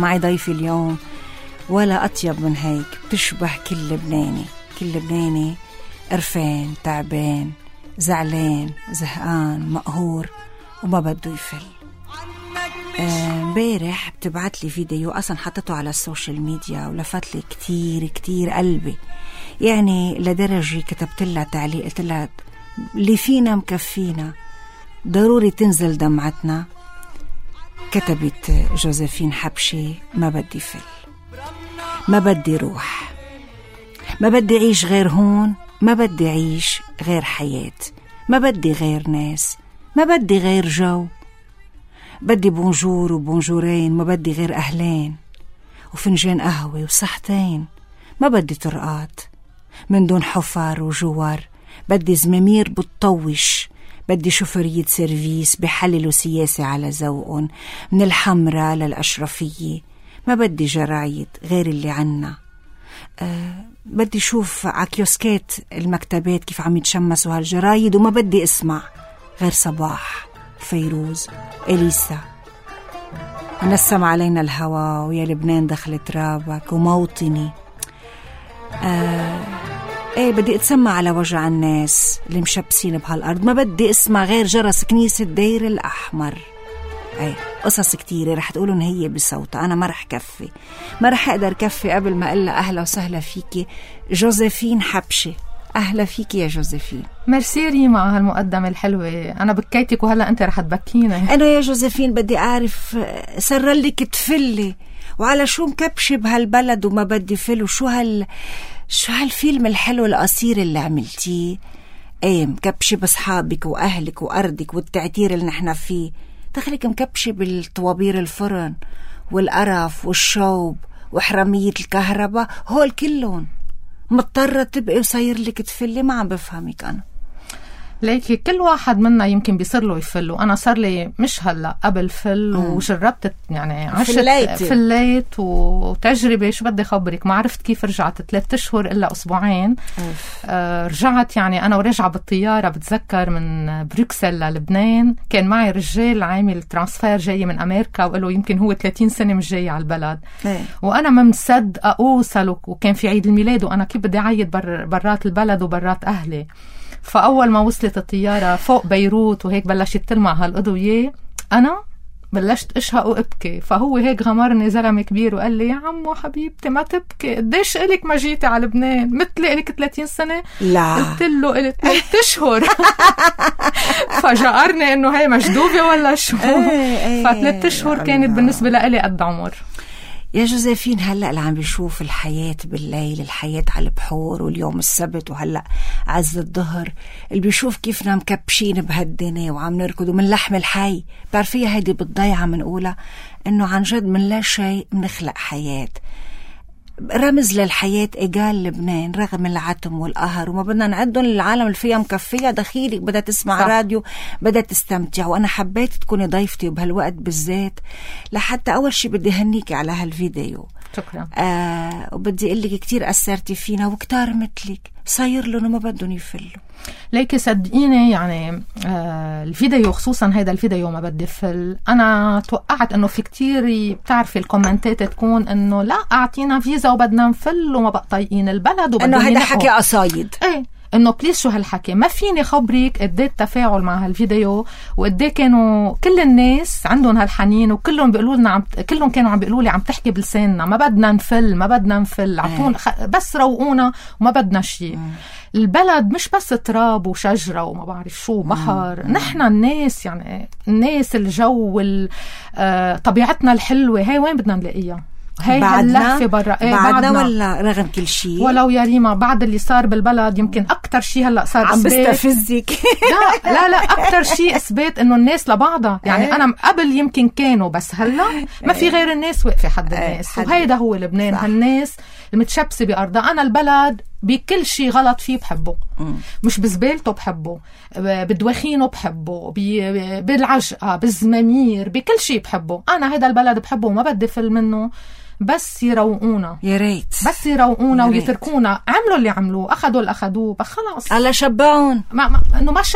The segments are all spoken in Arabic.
معي ضيفي اليوم ولا أطيب من هيك، بتشبه كل لبناني. كل لبناني قرفان، تعبان، زعلان، زهقان، مقهور وما بده يفل. امبارح بتبعت لي فيديو أصلا حطته على السوشيال ميديا ولفت لي كتير كتير قلبي، يعني لدرجة كتبت لها تعليق قلت لها اللي فينا مكفينا، ضروري تنزل دمعتنا. كتبت جوزيفين حبشي ما بدي فل، ما بدي روح، ما بدي عيش غير هون، ما بدي عيش غير حياة، ما بدي غير ناس، ما بدي غير جو، بدي بونجور وبونجورين، ما بدي غير أهلين وفنجان قهوة وصحتين، ما بدي طرقات من دون حفر وجوار، بدي زمامير بتطوش، بدي شوفرية سيرفيس بحللوا سياسة على ذوقن من الحمرة للأشرفية، ما بدي جرايد غير اللي عنا. بدي شوف عكيوسكات المكتبات كيف عم يتشمسوا هالجرايد، وما بدي اسمع غير صباح، فيروز، إليسا. نسم علينا الهوى ويا لبنان دخل ترابك وموطني. بدي اتسمع على وجع الناس اللي مشبسين بهالأرض، ما بدي اسمع غير جرس كنيسة دير الأحمر. قصص كتيرة رح تقولون هي بصوتها، أنا ما رح كفي، ما رح أقدر كفي قبل ما أقول أهلا وسهلا فيكي جوزيفين حبشي. أهلا فيكي يا جوزيفين. ميرسي ريما هالمقدمة الحلوة، أنا بكيتك وهلأ أنت رح تبكيني. أنا يا جوزيفين بدي أعرف سرلك تفلي وعلى شو مكبشي بهالبلد وما بدي فل، وشو هالفيلم الحلو القصير اللي عملتيه، مكبشي بأصحابك وأهلك وأرضك والتعتير اللي نحن فيه، دخلك مكبشي بالطوابير الفرن والقرف والشوب وحرامية الكهرباء، هول كلهم مضطرة تبقي وصير لك تفلي. ما عم بفهمك أنا. ليكي كل واحد منا يمكن بيصير له يفل، وأنا صار لي مش هلأ قبل فل وجربت يعني عشت فليت وتجربة شو بدي خبرك. ما عرفت كيف رجعت 3 أشهر إلا أسبوعين. رجعت يعني أنا ورجع بالطيارة، بتذكر من بروكسل للبنان، كان معي رجال عامل ترانسفير جاي من أمريكا وقالوا يمكن هو 30 سنة مش جاي على البلد. وأنا ما مصدقة أوصل، وكان في عيد الميلاد وأنا كيف بدي أعيد برات البلد وبرات أهلي. فأول ما وصلت الطيارة فوق بيروت وهيك بلشت تلمع هالقضية، أنا بلشت أشهق وأبكي. فهو هيك غمرني زلمة كبير وقال لي يا عمو حبيبتي ما تبكي، قديش إلك ما جيتي على لبنان؟ مثلي إلك 30 سنة؟ لا. قلت له إلك 3 أشهر. فجأرني إنه هي مجدوبة ولا شو. ف3 أشهر كانت بالنسبة لي قد عمر. يا جوزيفين هلأ اللي عم بيشوف الحياة بالليل، الحياة على البحور واليوم السبت وهلأ عز الظهر، اللي بيشوف كيفنا مكبشين بهالدنيا وعم نركض ومن لحم الحي، بعرفيها هيدي بالضيعة منقولها إنه عن جد من لا شيء منخلق حياة. رمز للحياة إيجال لبنان رغم العتم والقهر، وما بدنا نعدهم العالم اللي فيها مكفية دخيلك بدها تسمع صح. راديو بدها تستمتع. وأنا حبيت تكوني ضيفتي وبهالوقت بالذات، لحتى أول شي بدي هنيكي على هالفيديو. شكرا. وبدي أقول لك كتير أثرتي فينا، وكتار مثلك صاير لهم ما بدهم يفلوا. ليكي صدقيني يعني الفيديو خصوصا هيدا الفيديو ما بدي فل، أنا توقعت إنه في كتير بتعرفي الكومنتات تكون إنه لا أعطينا فيزا وبدنا نفل وما بقى طايقين البلد وبدنا إنه هيدا حكي قصايد. إنه بليز شو هالحكي. ما فيني خبرك قديه التفاعل مع هالفيديو وقديه كانوا كل الناس عندهم هالحنين، وكلهم بيقولوا لنا كلهم كانوا عم بيقولوا لي عم تحكي بلساننا، ما بدنا نفل ما بدنا نفل، عطونا بس روقونا وما بدنا شيء. البلد مش بس تراب وشجرة وما بعرف شو بحر، نحن الناس يعني الناس الجو طبيعتنا الحلوة هاي وين بدنا نلاقيها؟ هاي هاللهفة برا. بعدنا ولا رغم كل شيء؟ ولو يا ريما بعد اللي صار بالبلد يمكن أكتر شيء هلأ صار عم بستفزك. لا أكتر شيء إثبات إنه الناس لبعضها يعني. أنا قبل يمكن كانوا، بس هلأ ما في غير الناس واقفة حد الناس. وهيدا هو لبنان، هالناس المتشبسة بأرضها. أنا البلد بكل شيء غلط فيه بحبه، مش بزبالته بحبه، بدوخينه بحبه، بالعجقة بالزمامير، بكل شيء بحبه. أنا هيدا البلد بحبه وما بدي فل منه، بس يروقونا. يا ريت بس يروقونا ويتركونا. عملوا اللي عملوه، أخذوا اللي أخذوه، خلاص الله شبعون. إنه ما شبعوا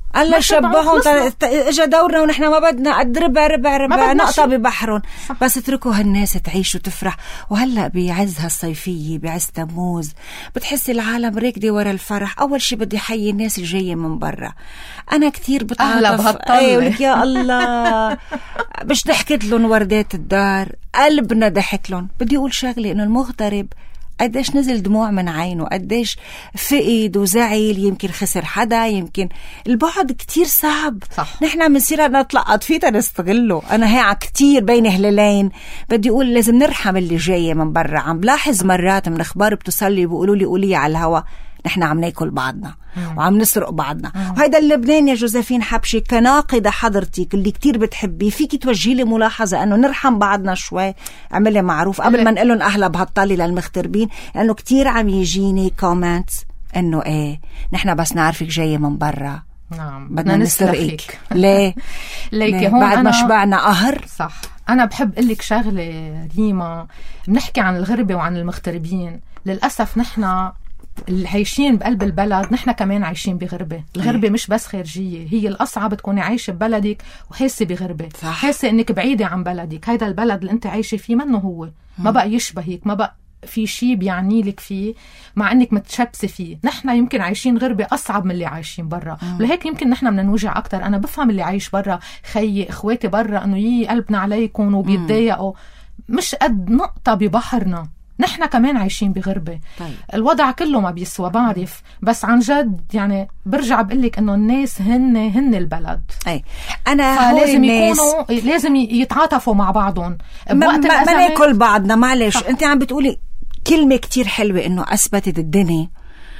الله شبههم اجا دورنا ونحن ما بدنا قد ربع نقطة ببحرهم. بس اتركوا هالناس تعيش وتفرح. وهلأ بعز هالصيفية بعز تموز بتحسي العالم راكدة ورا الفرح. أول شي بدي حيي الناس الجاية من برا. أنا كتير بتعاطف ولك يا الله مش ضحكت لهم وردات الدار قلبنا ضحك لهم. بدي أقول شغلي إنه المغترب قديش نزل دموع من عينه قديش فقد وزعل يمكن خسر حدا يمكن البعد كتير صعب. نحن منصير نطلقط فيه نستغله. أنا هي كتير بين هلالين بدي أقول لازم نرحم اللي جاية من برا. عم بلاحظ مرات من أخبار بتصلي بيقولوا لي قولي على الهوا نحن عم ناكل بعضنا وعم نسرق بعضنا. وهيدا اللبنان يا جوزيفين حبشي كناقدة حضرتك اللي كتير بتحبي فيكي توجهي لي ملاحظة أنه نرحم بعضنا شوي. اعملي معروف قبل ما نقلن أهلا بهالطالي للمغتربين لأنه كتير عم يجيني كومنت أنه إيه نحن بس نعرفك جاية من برا بدنا نسرقك. ليه هون بعد ما شبعنا قهر. صح. أنا بحب قلك شغلة ريما. بنحكي عن الغربة وعن المغتربين. للأسف نحن اللي عايشين بقلب البلد نحن كمان عايشين بغربة. الغربة مش بس خارجية. هي الأصعب تكوني عايشة ببلدك وحاسة بغربة. حاسة إنك بعيدة عن بلدك. هيدا البلد اللي أنت عايشة فيه منه هو ما بقى يشبهك ما بقى في شيء بيعني لك فيه مع انك متشبسه فيه. نحن يمكن عايشين غربه اصعب من اللي عايشين برا. ولهيك يمكن نحن بدنا نوجع اكثر. انا بفهم اللي عايش برا خيي اخواتي برا انه قلبنا عليكم وبيتضايقوا مش قد نقطه ببحرنا. نحن كمان عايشين بغربة. طيب. الوضع كله ما بيسوى بعرف بس عن جد يعني برجع بقلك انه الناس هن البلد. اي انا لازم يكونوا لازم يتعاطفوا مع بعضهم ما ناكل بعضنا. معلش انت عم بتقولي كلمة كتير حلوة انه اثبتت الدنيا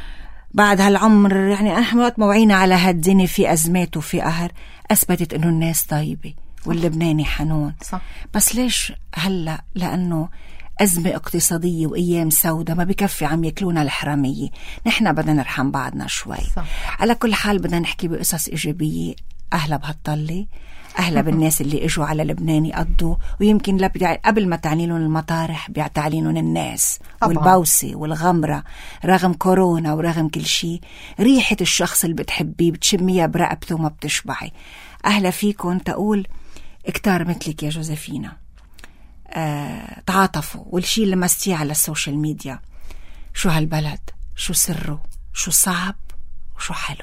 بعد هالعمر يعني احنا وقت ما وعينا على هالدنيا في ازمات وفي قهر اثبتت انه الناس طيبة واللبناني حنون. صح. بس ليش هلا؟ لانه أزمة اقتصادية وأيام سودة ما بكفي عم يكلونا الحرامية. نحن بدنا نرحم بعضنا شوي. صح. على كل حال بدنا نحكي بقصص إيجابية. أهلا بهالطلة أهلا بالناس اللي إجوا على لبنان يقضوا ويمكن قبل ما تعلينون المطارح بيعتعلينون الناس طبعا. والبوسة والغمرة رغم كورونا ورغم كل شيء ريحة الشخص اللي بتحبيه بتشميها برقبته وما بتشبعي. أهلا فيكم. تقول اكتار مثلك يا جوزيفينا تعاطفوا. والشي اللي مستيه على السوشيال ميديا شو هالبلد شو سره شو صعب وشو حلو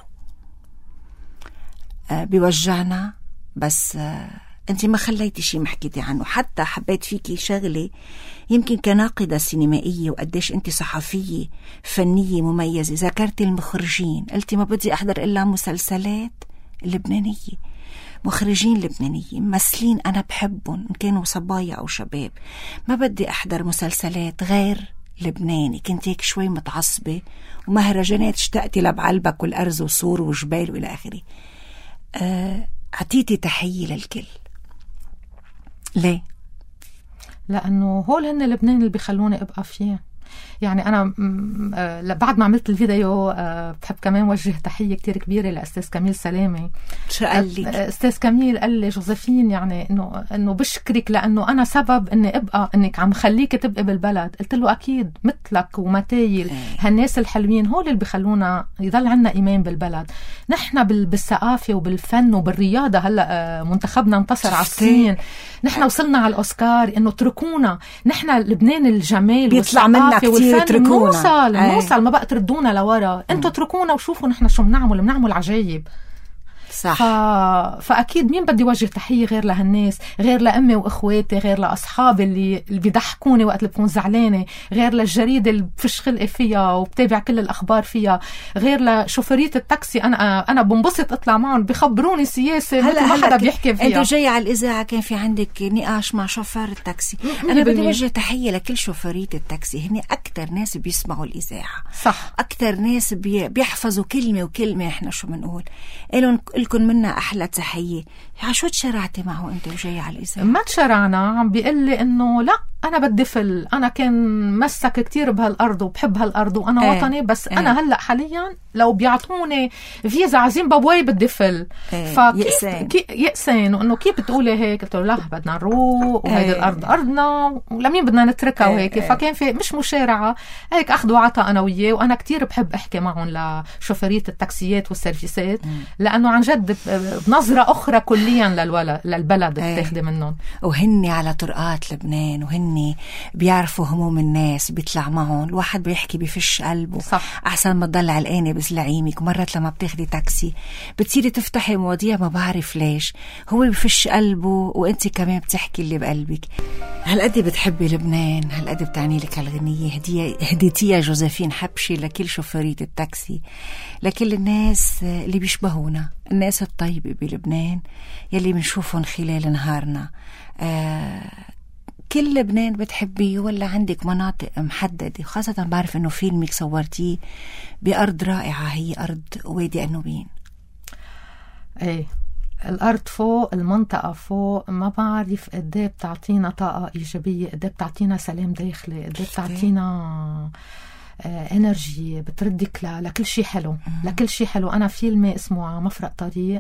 بيوجعنا. بس انت ما خليتي شي محكيتي عنه. حتى حبيت فيكي شغلة يمكن كناقدة سينمائية وقديش انت صحفية فنية مميزة. ذكرتي المخرجين قلتي ما بدي أحضر إلا مسلسلات لبنانية. مخرجين لبنانيين ممثلين أنا بحبهم إن كانوا صبايا أو شباب. ما بدي أحضر مسلسلات غير لبناني. كنت هيك شوي متعصبة ومهرجانات اشتقتي لبعلبك والأرز وصور وجبال وإلى آخره. عطيتي تحية للكل. ليه؟ لأنه هول هن لبنان اللي بيخلوني أبقى فيه. يعني أنا بعد ما عملت الفيديو بحب كمان وجه تحية كتير كبيرة لأستاذ كميل سلامة. شو قال لي؟ أستاذ كميل قال لي جوزيفين يعني إنه بشكرك لأنه أنا سبب إني أبقى إنك عم خليك تبقى بالبلد. قلت له أكيد مثلك ومتايل هالناس الحلوين هول اللي بيخلونا يضل عنا إيمان بالبلد. نحن بالثقافة وبالفن وبالرياضة. هلأ منتخبنا انتصر على الصين. نحن وصلنا على الأوسكار. إنه تركونا نحن لبنان الجمال بيطلع منا كتير تركونا. نوصل ما بقى تردونا لورا. انتوا تركونا وشوفوا نحن شو بنعمل عجايب. صح. فأكيد مين بدي وجه تحية غير لهالناس غير لأمي وإخواتي غير لأصحابي اللي بيضحكوني وقت اللي بكون زعلانة غير للجريدة اللي بفش خلقي فيها وبتابع كل الأخبار فيها غير لشوفرية التاكسي. أنا بنبسط أطلع معهم بيخبروني سياسة ما حدا بيحكي فيها. أنت جاي على الإذاعة كان في عندك نقاش مع شوفر التاكسي. أنا بدي وجه تحية لكل شوفرية التاكسي. هني أكتر ناس بيسمعوا الإذاعة. صح. أكتر ناس بيحفظوا كلمة وكلمة إحنا شو بنقول. لكن منا أحلى تحية. شو تشرعتي معه أنت وجاي على الإذاعة؟ ما تشرعنا. عم بيقول لي إنه لا أنا بدي فل، أنا كان مسك كتير بهالأرض وبحب هالأرض وأنا وطني، بس أنا هلأ حاليا لو بيعطوني فيزا على زيمبابوي بدي فل. فكيف يأسين وإنه كيف بتقولي هيك؟ قلت له لا، بدنا نروق وهيدي الأرض أرضنا ولمين بدنا نتركها وهيك. فكان في مش مشارعة، هيك أخذ وعطا أنا وياه. وأنا كتير بحب أحكي معهم لشوفيرية التاكسيات والسيرفيسات، لأنه عن جد بنظرة أخرى كليا للبلد بتاخدي منهم. وهني على طرقات لبنان، وهني بيعرفوا هموم الناس، بيطلع معهم الواحد بيحكي بفش قلبه. صح. أحسن ما تضل علقانة بزلعيمك. ومرات لما بتاخدي تاكسي بتصيري تفتحي مواضيع ما بعرف ليش، هو بفش قلبه وانت كمان بتحكي اللي بقلبك. هالقد بتحبي لبنان، هالقد بتعني لك هالغنية هديتيها جوزيفين حبشي لكل شوفيرية التاكسي، لكل الناس اللي بيشبهونا، الناس الطيبة بلبنان يلي بنشوفهم خلال نهارنا. كل لبنان بتحبيه ولا عندك مناطق محددة؟ خاصة بعرف انه فيلمك صورتيه بأرض رائعة، هي أرض وادي النوبين. ايه، الأرض فوق، المنطقة فوق، ما بعرف قديه بتعطينا طاقة إيجابية، قديه بتعطينا سلام داخلي، قديه بتعطينا انرجي، بتردك لكل شيء حلو، لكل شيء حلو. أنا فيلمي اسمه مفرق طريق،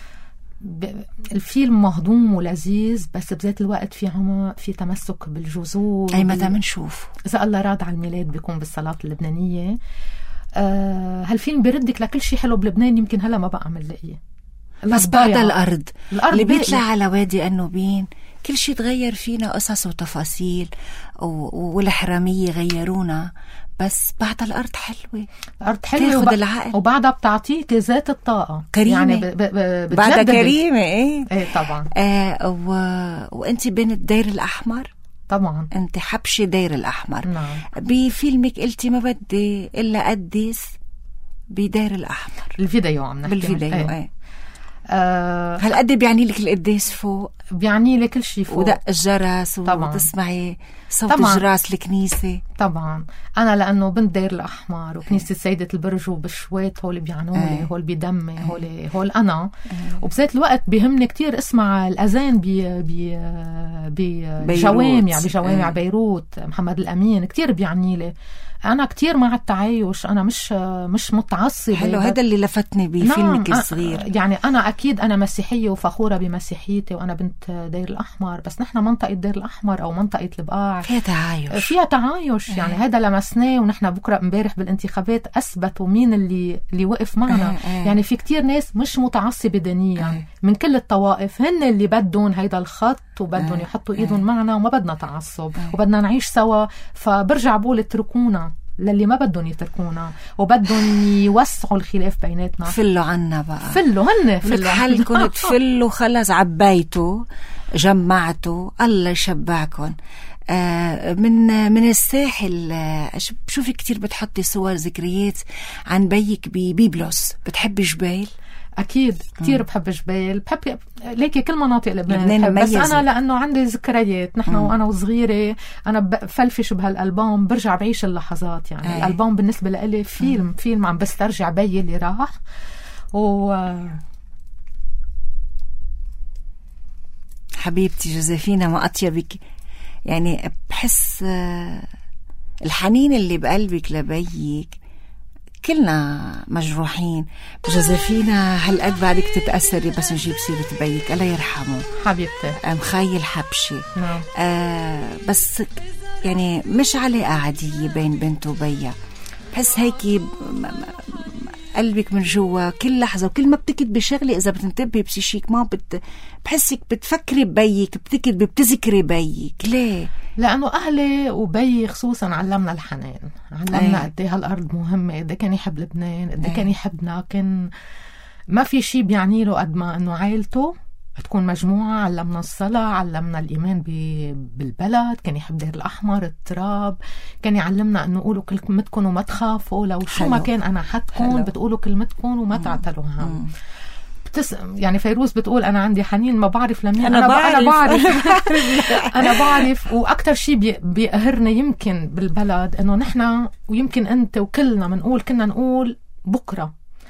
الفيلم مهضوم ولذيذ، بس بذات الوقت في تمسك بالجذور. أي متى منشوف؟ إذا الله راد على الميلاد بيكون بالصلاة اللبنانية. هالفيلم بيردك لكل شيء حلو بلبنان، يمكن هلا ما بقى منلاقيه. بس بعد الأرض اللي بيطلع على وادي النوبين كل شيء تغير فينا، قصص وتفاصيل والحرامية غيرونا، بس بعد الأرض حلوة. الأرض حلوة وبعدها بتعطيك ذات الطاقة كريمة، يعني بعدها كريمة. ايه طبعا. وانت بين الدير الأحمر طبعا، انت حبشي دير الأحمر. نعم. بفيلمك قلتي ما بدي إلا قدس بدير الأحمر. الفيديو عم نحكي بالفيديو. هالقد بيعني لك القداس فوق؟ بيعني لك كل شيء فوق، ودق الجرس وتسمعي صوت الجرس الكنيسة. طبعا أنا لأنه بنت دير الأحمر وكنيسة سيدة البرج وبشوات، هول بيعنولي، هول بيدمي، هول أنا. وبذات الوقت بيهمني كتير اسمع الأذان بجوامع بيروت، محمد الأمين كتير بيعني لي. أنا كتير مع التعايش، أنا مش متعصبة. حلو، هذا اللي لفتني بفيلمك الصغير. يعني أنا أكيد أنا مسيحية وفخورة بمسيحيتي، وأنا بنت دير الأحمر، بس نحن منطقة دير الأحمر أو منطقة البقاع فيها تعايش. يعني هذا لمسناه، ونحن بكرة امبارح بالانتخابات أثبتوا مين اللي وقف معنا. يعني في كتير ناس مش متعصبة دينيا من كل الطوائف، هن اللي بدهم هيدا الخط وبدهم يحطوا إيدهم معنا، وما بدنا تعصب وبدنا نعيش سوا. فبرجع بقول اتركونا للي ما بدهم يتركونا وبدهم يوسعوا الخلاف بيناتنا. فلوا عنا بقى، فلوا حالكم تفلوا، خلص عبيتوا جمعتوا، الله يشبعكم. من الساحل بشوفك كتير بتحطي صور ذكريات عن بيك ببيبلس. بتحبي جبال؟ أكيد كتير بحب جبال، بحب ليكي كل مناطق لبنان، بس أنا لأنه عندي ذكريات. نحن وأنا وصغيرة أنا بفلفش بهالألبوم، برجع بعيش اللحظات. يعني الألبوم بالنسبة لي فيلم عم بسترجع بيي اللي راح. حبيبتي جوزيفينا، ما أطيبك. يعني بحس الحنين اللي بقلبك لبيك، كلنا مجروحين. جوزيفينا هالقد بعدك تتأثري بس نجيب سيرة بيك، الله يرحمه حبيبتي مخيل حبشي. نعم. بس يعني مش علاقة عادية بين بنت وبيا، بحس هيك قلبك من جوا كل لحظة، وكل ما بتكتبي شغلة إذا بتنتبهي بشيك ما بحسك بتفكري ببيك، بتكتبي بتذكري بيك. ليه؟ لأنه أهلي وبي خصوصا علمنا الحنان، علمنا قد ايه هالأرض مهمة، قد ايه كان يحب لبنان، قد ايه كان يحبنا. كان ما في شيء بيعني له قد ما إنه عائلته تكون مجموعة. علمنا الصلاة، علمنا الإيمان بالبلد، كان يحب دير الأحمر، التراب، كان يعلمنا أنه قولوا كلمتكم وما تخافوا، لو شو ما كان أنا حدكم بتقولوا كلمتكم وما تعتلوا هم. يعني فيروز بتقول أنا عندي حنين، ما بعرف لمين. أنا بعرف أنا بعرف. وأكتر شيء بيقهرني يمكن بالبلد أنه نحن ويمكن أنت وكلنا كنا نقول بكرة.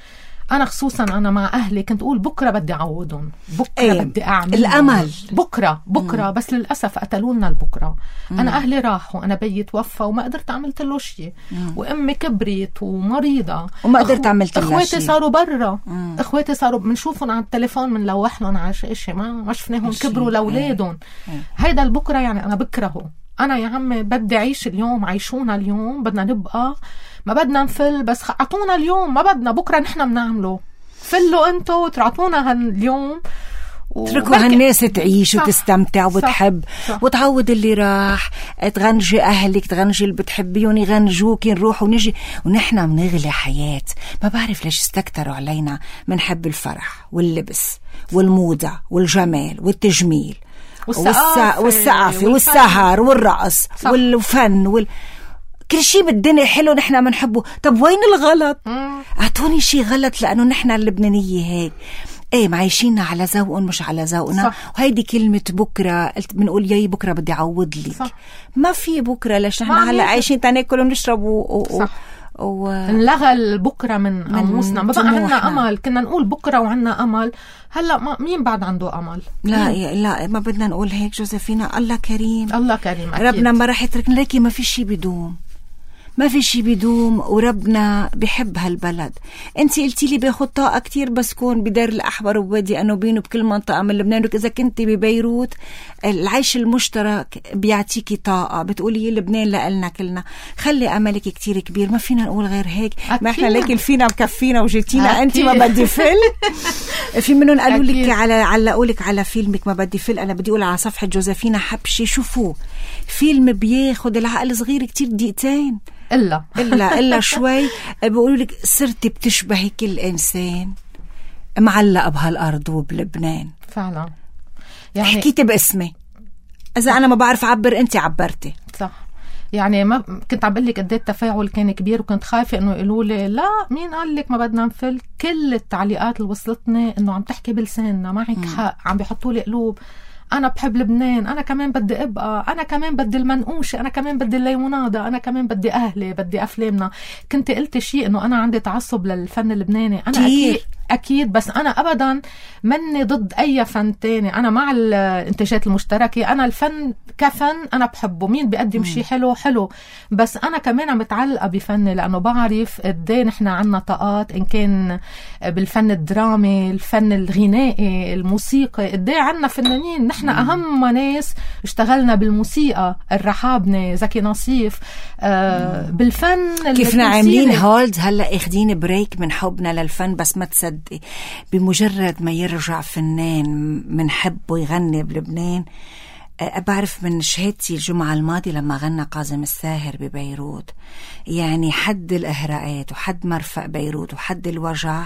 أنا خصوصا أنا مع أهلي كنت أقول بكرة بدي أعوضهم، بكرة بدي أعمل الأمل بكرة بس للأسف قتلونا البكرة. أنا أهلي راحوا، أنا بيي توفى وما قدرت عملت له شيء، وأمي كبرت ومريضة وما قدرت عملت له شيء. إخواتي صاروا برا، إخواتي صاروا بنشوفهم على التليفون منلوح لهم على شيء، ما شفناهم كبروا لأولادهم. هيدا البكرة يعني أنا بكرهه. أنا يا عمي بدي أعيش اليوم، عيشونا اليوم، بدنا نبقى ما بدنا نفل، بس أعطونا اليوم، ما بدنا بكرة نحن بنعمله، فلوا أنتوا وتعطونا اليوم اتركوا هالناس تعيش وتستمتع وتحب وتعود اللي راح. تغنجي أهلك، تغنجي اللي بتحبيهم يغنجوك، نروح ونجي ونحن منغلي حياة. ما بعرف ليش استكتروا علينا منحب الفرح واللبس والموضة والجمال والتجميل والسقافة والسهر والرقص والفن كل شيء بالدنيا حلو نحن منحبه. طب وين الغلط؟ اعطوني شيء غلط، لأنه نحن اللبنانية هيك معيشيننا على ذوقهم مش على ذوقنا. وهيدي كلمة بكرة قلت بنقول ياي بكرة بدي أعوض لك. ما في بكرة، ليش نحن هلا عايشين تناكل ونشرب انلغى البكرة من قاموسنا. ما بقى عنا أمل. كنا نقول بكرة وعنا أمل، هلا مين بعد عنده أمل؟ لا ما بدنا نقول هيك جوزيفينا. الله كريم، الله كريم أكيد. ربنا ما راح يتركنا. لكن ما في شيء بدوم، ما في شيء بدوم، وربنا بحب هالبلد. انتي قلتي لي باخد طاقة كتير بس كون بدار الأحمر وبوادي أنوبين وبكل منطقة من لبنان. إذا كنتي ببيروت العيش المشترك بيعطيكي طاقة، بتقولي لبنان لقلنا كلنا. خلي أملك كتير كبير، ما فينا نقول غير هيك. ما احنا لكن فينا مكفينا وجيتينا انتي ما بدي فيل. في منهم قالوا لك علقوا لك على فيلمك ما بدي فيل. أنا بدي أقول على صفحة جوزيفينا حبشي شوفوه، فيلم بياخد العقل صغير كتير، دقيقتين إلا شوي بيقولوا لك صرتي بتشبهي كل إنسان معلقة بهالأرض وبلبنان. فعلا يعني حكيتي باسمي، إذا أنا ما بعرف أعبر أنت عبرتي صح. يعني ما كنت عم بقول لك قد ايه التفاعل كان كبير، وكنت خايفه انه يقولوا لي لا مين قال لك ما بدنا نفل. كل التعليقات اللي وصلتني انه عم تحكي بلساننا، معك حق، عم بيحطوا لي قلوب. أنا بحب لبنان، أنا كمان بدي أبقى، أنا كمان بدي المنقوشة، أنا كمان بدي الليمونادة، أنا كمان بدي أهلي، بدي أفلامنا. كنت قلت شيء إنه أنا عندي تعصب للفن اللبناني. أنا أكيد بس أنا أبدا مني ضد أي فن تاني. أنا مع الإنتاجات المشتركة. أنا الفن كفن أنا بحبه، مين بيقدم شيء حلو، بس أنا كمان عم بتعلق بفني، لأنه بعرف قديه نحن عنا طاقات، إن كان بالفن الدرامي، الفن الغنائي، الموسيقى، قديه عنا فنانين. نحن أهم ناس اشتغلنا بالموسيقى، الرحابنة، زكي نصيف، بالفن كيفنا عاملين هولد هلأ اخدين بريك من حبنا للفن. بس ما تصدقي بمجرد ما يرجع فنان منحبه يغني بلبنان. بعرف من شهادتي الجمعة الماضية لما غنى كاظم الساهر ببيروت، يعني حد الإهراءات وحد مرفق بيروت وحد الوجع.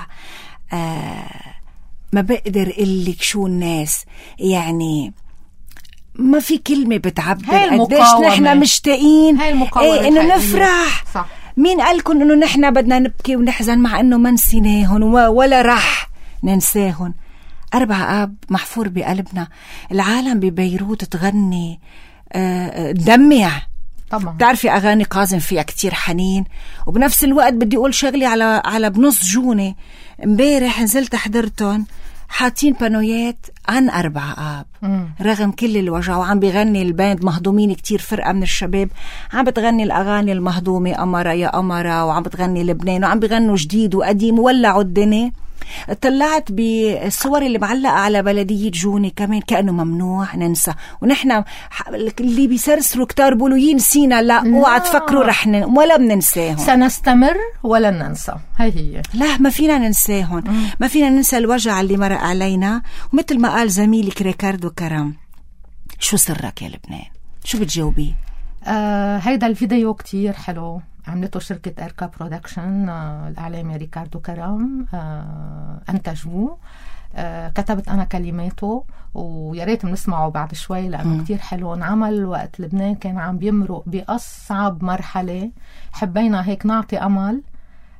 ما بقدر قلك شو الناس، يعني ما في كلمة بتعبر قديش نحن مشتاقين إنه نفرح. صح. مين قالكن إنه نحن بدنا نبكي ونحزن، مع إنه ما نسيناهن ولا رح ننساهن. 4 آب محفور بقلبنا. العالم ببيروت تغني دمع طبعا. بتعرفي أغاني كاظم فيها كتير حنين، وبنفس الوقت بدي أقول شغلي على بنص جوني. امبارح نزلت حضرتهم حاطين بانويات عن 4 آب رغم كل الوجع، وعم بيغني الباند مهضومين كتير، فرقة من الشباب عم بتغني الأغاني المهضومة، قمرة يا قمرة، وعم بتغني لبنان، وعم بيغنوا جديد وقديم وولعوا الدنيا. طلعت بالصور اللي معلقة على بلدية جوني كمان كأنه ممنوع ننسى. ونحن اللي بيسرسروا كتار بيقولوا ينسينا، لا اوعى تفكروا رح ولا بننساهم، سنستمر ولا ننسى. هي لا، ما فينا ننساهم. ما فينا ننسى الوجع اللي مرق علينا. ومثل ما قال زميلك ريكاردو كرم، شو سرك يا لبنان؟ شو بتجاوبيه؟ هيدا الفيديو كتير حلو، عملته شركة إركا برودكشن، الإعلامي ريكاردو كرم أنتجوه. كتبت أنا كلماته، وياريت بنسمعه بعد شوي لأنه كتير حلو. انعمل وقت لبنان كان عم بيمرق بأصعب مرحلة. حبينا هيك نعطي أمل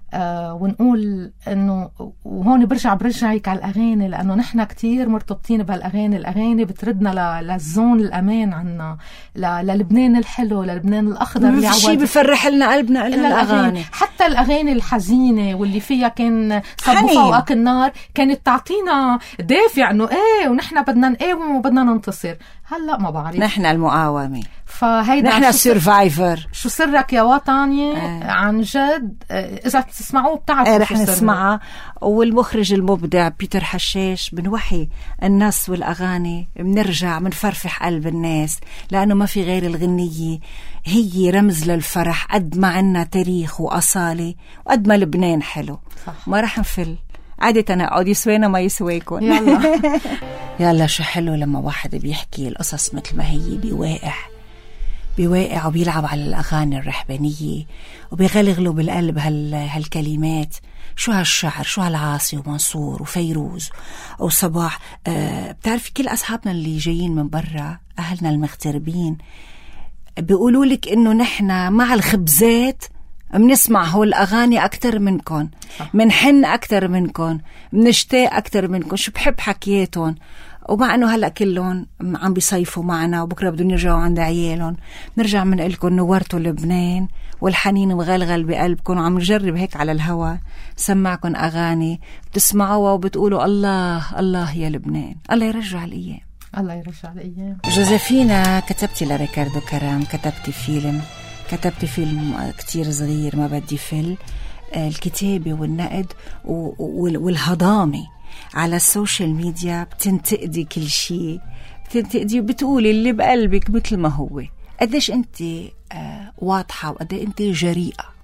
ونقول انه، وهون برجعك على الاغاني، لانه نحن كتير مرتبطين بهالاغاني. الاغاني بتردنا للزون الامان عنا، للبنان الحلو، للبنان الاخضر اللي شيء بفرح لنا قلبنا الا الاغاني. حتى الاغاني الحزينه واللي فيها كان صبوا فوقك النار كانت تعطينا دافع انه ايه ونحن بدنا نقاوم وبدنا ننتصر. هلا ما بعرف، نحن المقاومه، فهيدا نحن السيرفايفر. شو سرك يا وطني؟ عن جد اذا تسمعوه بتعرفوا رح نسمعها. والمخرج المبدع بيتر حشاش بنوحي الناس والاغاني، بنرجع بنفرفح قلب الناس، لانه ما في غير الغنيه هي رمز للفرح. قد ما عنا تاريخ واصاله، وقد ما لبنان حلو. صح. ما رح نفل عادة اقعد يسوينا ما يسويكم. يلا يلا شو حلو لما واحد بيحكي القصص مثل ما هي، بيواقع وبيلعب على الأغاني الرحبانية وبيغلغلوا بالقلب هالكلمات. شو هالشعر، شو هالعاصي ومنصور وفيروز وصباح. بتعرفي كل أصحابنا اللي جايين من برا، أهلنا المغتربين، بيقولوا لك إنه نحن مع الخبزات منسمع هول الأغاني أكتر منكم، منحن أكتر منكم، منشتاق أكتر منكم. شو بحب حكياتهم. ومع أنه هلأ كلهم عم بيصيفوا معنا وبكرة بدهم يرجعوا عند عيالهم، نرجع منقلكم نورتوا لبنان والحنين مغلغل بقلبكم. وعم نجرب هيك على الهوا سمعكم أغاني بتسمعوها وبتقولوا الله الله يا لبنان. الله يرجع الأيام، الله يرجع الأيام. جوزيفينا، كتبتي لريكاردو كرام، كتبتي فيلم كتير صغير ما بدي فل. الكتابة والنقد والهضامة على السوشيال ميديا، بتنتقدي كل شيء، بتنتقدي وبتقولي اللي بقلبك مثل ما هو. قديش انت واضحة وقديش انت جريئة؟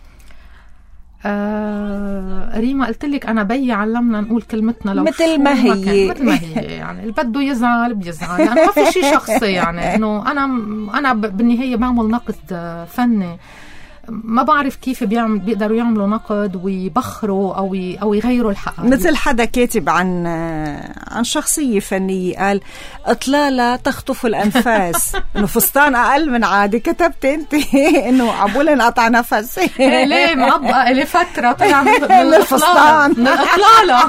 ريما قلت لك انا بي علمنا نقول كلمتنا لو مثل ما هي يعني اللي بده يزعل بيزعل، يعني ما في شيء شخصي. يعني انه انا بالنهايه بعمل نقد فني. ما بعرف كيف بيقدروا يعملوا نقد ويبخروا او يغيروا الحقائق. مثل حدا كاتب عن شخصية فنية قال اطلالة تخطف الانفاس، انه فستان اقل من عادي. كتبت انت انه عبول انقطع نفس. ليه معبقة لي فترة طلع من الفستان من الاطلالة.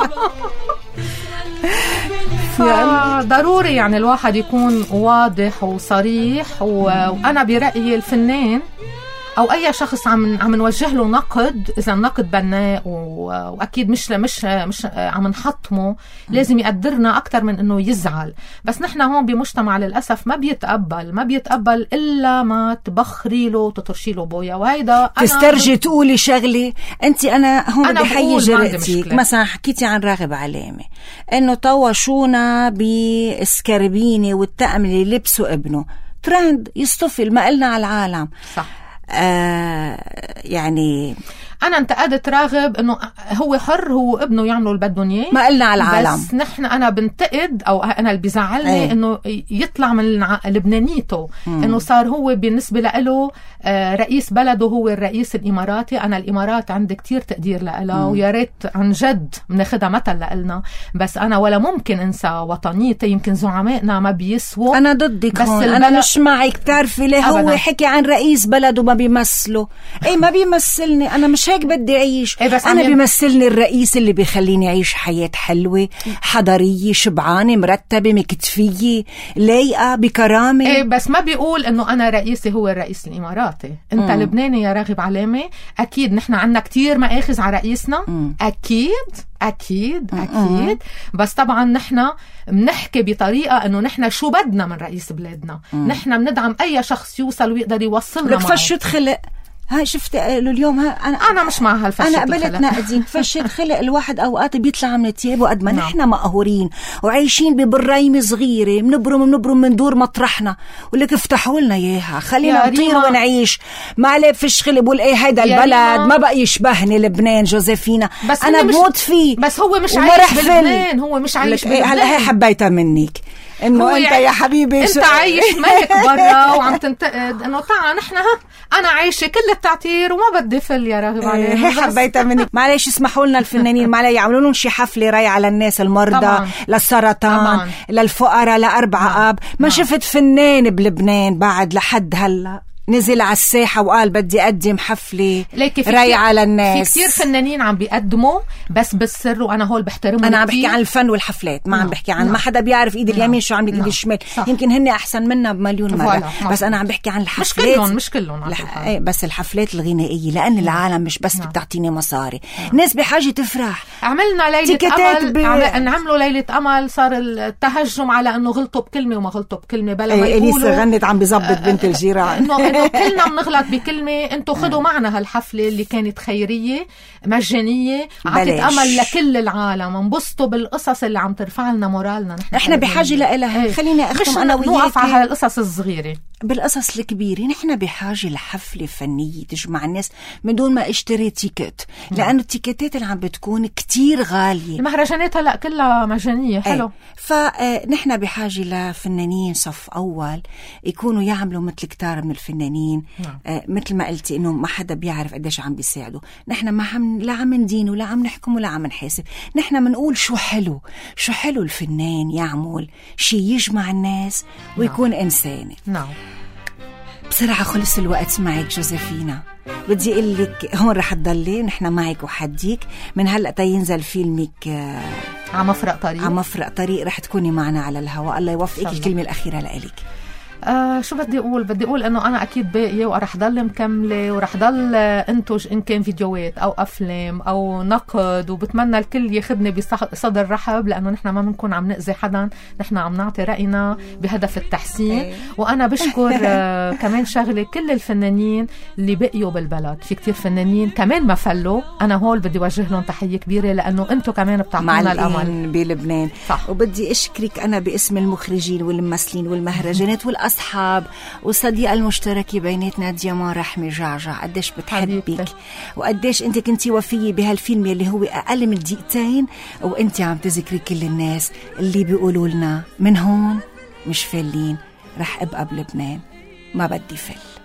ضروري يعني الواحد يكون واضح وصريح. وانا برأيي الفنان او اي شخص عم نوجه له نقد، اذا النقد بناء واكيد مش عم نحطمه، لازم يقدرنا اكثر من انه يزعل. بس نحن هون بمجتمع للاسف ما بيتقبل الا ما تبخري له وتطرشي له بويا. وهيدا تسترجي تقولي شغله انت. انا هون بدي حيي جرأتك. مثلا حكيتي عن راغب علامه انه طوشونا بسكربينه والطقم اللي لبسه ابنه ترند يصطفل ما قلنا على العالم. صح. يعني أنا انتقدت راغب إنه هو حر، هو ابنه يعملوا اللي بدهم إياه، ما قلنا على العالم. بس أنا بنتقد أو أنا اللي بيزعلني إنه يطلع من لبنانيته، إنه صار هو بالنسبة له رئيس بلده هو الرئيس الإماراتي. أنا الإمارات عندي كتير تقدير لها ويا ريت عن جد بناخدها مثل لنا، بس أنا ولا ممكن أنسى وطنيتي. يمكن زعمائنا ما بيسووا. أنا ضدك هون، أنا مش معك. بتعرفي ليه؟ هو حكي عن رئيس بلده ما بيمثله. ما بيمثلني أنا، مش هيك بدي أعيش. أنا بيمثلني الرئيس اللي بيخليني أعيش حياة حلوة حضارية شبعانة مرتبة مكتفية لايقة بكرامة. بس ما بيقول إنه أنا رئيسي هو الرئيس الإماراتي. أنت لبناني يا راغب علامة، أكيد نحن عنا كتير مآخذ على رئيسنا. أكيد بس طبعا نحن بنحكي بطريقة إنه نحن شو بدنا من رئيس بلادنا. نحن بندعم أي شخص يوصل ويقدر يوصلنا معه. فشت خلق. هاي شفت اليوم أنا مش مع هالفشت. أنا قبلت نقدين فشت خلق. الواحد أوقات بيطلع من تيابه قد ما نحن مقهورين وعايشين ببرايم صغيرة، بنبرم من دور مطرحنا، ولك افتحوا لنا إياها خلينا نطير ونعيش. ما عليه فش خلق بقول هيدا البلد ما بقى يشبهني لبنان. جوزيفينا أنا بموت فيه، بس هو مش عايش بلبنان. هو مش عايش بلبنان. هلا هي حبيتها منك انه انت يا حبيبي انت عايش ملك برا وعم تنتقد انه تعال نحن انا عايشه كل التعتير وما بدي فل يا راغب عليه. هي حبيتها منك. معلش اسمحوا لنا الفنانين، معلش يعملوا لهم شي حفله راي على الناس المرضى طبعاً. للسرطان طبعاً. للفقراء، ل4 آب. ما شفت فنان بلبنان بعد لحد هلا نزل على الساحة وقال بدي أقدم حفلة رايعة للناس. في كتير فنانين عم بيقدموا بس بالسر، وأنا هول بحترمهم. أنا عم بحكي عن الفن والحفلات، ما عم بحكي عن ما حدا بيعرف إيد اليمين شو عم بيقول الشمال. يمكن هن أحسن منا بمليون مرة، بس أنا عم بحكي عن الحفلات. مش كلهم بس الحفلات الغنائية، لأن العالم مش بس بتعطيني مصاري، الناس بحاجة تفرح. عملنا ليلة أمل، نعملوا ليلة أمل، صار التهجم على أنه غلطوا بكلمة وما غلطوا بكلمة، بلا ما يقولوا إليسا غنت عم بيزبط بنت الجيران إنه كلنا بنغلط بكلمة. انتوا خدوا معنا هالحفلة اللي كانت خيرية مجانية، عطت أمل لكل العالم، انبسطوا بالقصص اللي عم ترفع لنا مورالنا. نحن بحاجة لها. خلينا أختم أنا وياك، نوقف على القصص الصغيرة، بالقصص الكبيرة. نحن بحاجة لحفلة فنية تجمع الناس من دون ما اشتري تيكت، لأنه التيكتات اللي عم بتكون كتير غالية. المهرجانات هلأ كلها مجانية. حلو. فنحن بحاجة لفنانين صف أول يكونوا يعملوا مثل كتار من الفنانين. مثل ما قلتي إنه ما حدا بيعرف قديش عم بيساعدوا. نحن ما لا عم ندين ولا عم نحكم ولا عم نحاسب، نحن منقول شو حلو الفنان يعمل شيء يجمع الناس ويكون إنساني. بسرعة خلص الوقت معك جوزيفينا. بدي أقول لك هون رح تضلي، نحن معك وحديك من هلأ تينزل فيلمك عمفرق طريق رح تكوني معنا على الهواء. الله يوفقك. الكلمة الأخيرة لإلك. شو بدي أقول إنه أنا أكيد باقية ورح ضل مكملة ورح ضل أنتج إن كان فيديوهات أو أفلام أو نقد، وبتمنى الكل ياخدني بصدر رحب، لأنه نحن ما بنكون عم نأذي حدا، نحن عم نعطي رأينا بهدف التحسين. وأنا بشكر كمان شغلة كل الفنانين اللي بقيوا بالبلد. في كتير فنانين كمان ما فلوا، أنا هول بدي وجه لهم تحية كبيرة، لأنه أنتوا كمان بتعطونا الأمل بلبنان. وبدي أشكرك أنا باسم المخرجين والممثلين والمهرجانات أصحاب والصديقة المشتركة بيناتنا ديما رحمة جعجع، قديش بتحبك وقديش انت كنتي وفية بهالفيلم اللي هو أقل من دقيقتين، وانت عم تذكري كل الناس اللي بيقولوا لنا من هون مش فالين، رح أبقى بلبنان ما بدي فل.